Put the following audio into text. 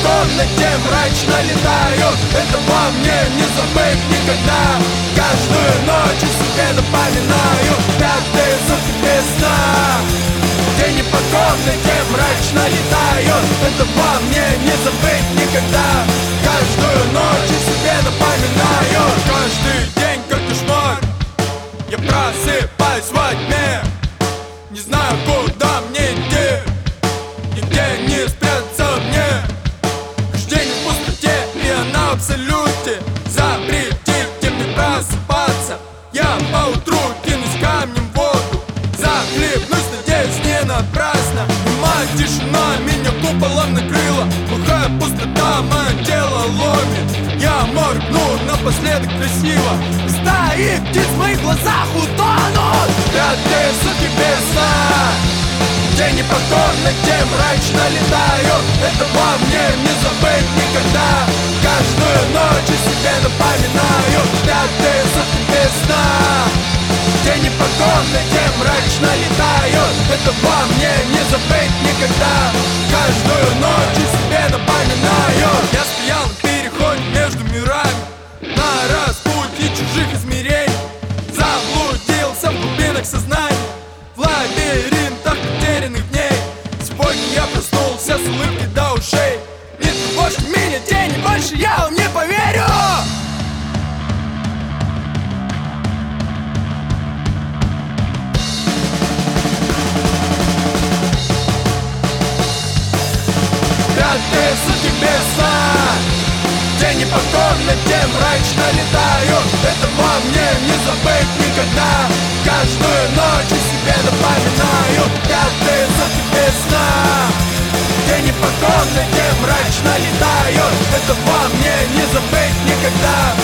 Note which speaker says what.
Speaker 1: комнате мрачно летаю. Это во мне не забыть никогда. Каждую ночь себе напоминаю. Пятые сутки без сна. Тени по комнате мрачно летают. Это во мне не забыть никогда. Каждую ночь себе напоминаю. Каждый день как кошмар. Я просыпаюсь во тьме. Не знаю, куда мне идти. Нигде не спрятаться мне. Жизнь в пустоте, и она в абсолюте. Запретите мне просыпаться. Я поутру кинусь камнем в воду. Захлебнусь, надеюсь, не напрасно. Немая тишина меня куполом накрыла. Глухая пустота мое тело ломит. Я моргну напоследок красиво. Стаи птиц в моих глазах утонут. Пятые сутки без сна. Тени по комнате мрачно летают. Это во мне не забыть никогда. Каждую ночь себе напоминаю. Пятые сутки без сна. Тени по комнате мрачно летают. Это во мне не забыть никогда. Каждую ночь себе напоминаю. Я стоял на переходе между мирами, на распутье чужих измерений. Заблудился в глубинах сознания, в лабиринтах потерянных дней. Сегодня я проснулся с улыбкой до ушей. Нет, больше меня тени, больше я вам не поверю. Пятые сутки без сна. Тени по комнате мрачно летают. Это во мне не забыть никогда. Каждую ночь себе напоминаю. Пятые сутки без сна. Тени по комнате мрачно летают. Это во мне не забыть никогда.